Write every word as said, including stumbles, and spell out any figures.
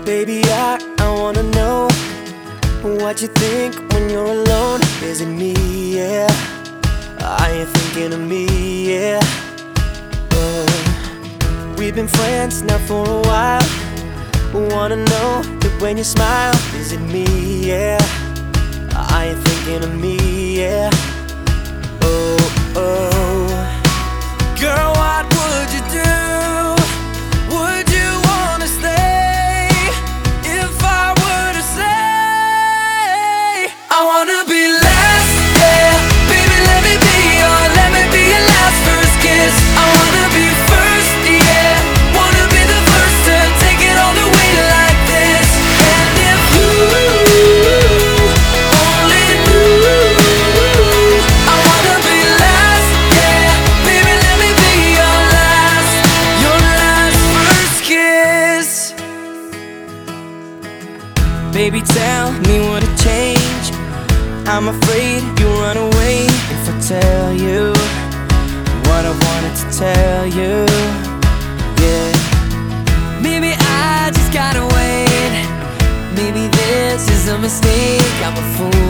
Baby, I, I wanna know what you think when you're alone. Is it me, yeah? Are you thinking of me, yeah? Uh, we've been friends now for a while. Wanna know that when you smile, is it me, yeah? Are you thinking of me, yeah? Oh, oh. Girl, what would you do? Would you wanna stay if I were to say I wanna be last, yeah? Baby, let me be your, let me be your last first kiss. I wanna be first, yeah. Wanna be the first to take it all the way like this. And if you only knew, I wanna be last, yeah. Baby, let me be your last, your last first kiss. Baby, tell me what it changed. I'm afraid you'll run away if I tell you what I wanted to tell you, yeah. Maybe I just gotta wait. Maybe this is a mistake, I'm a fool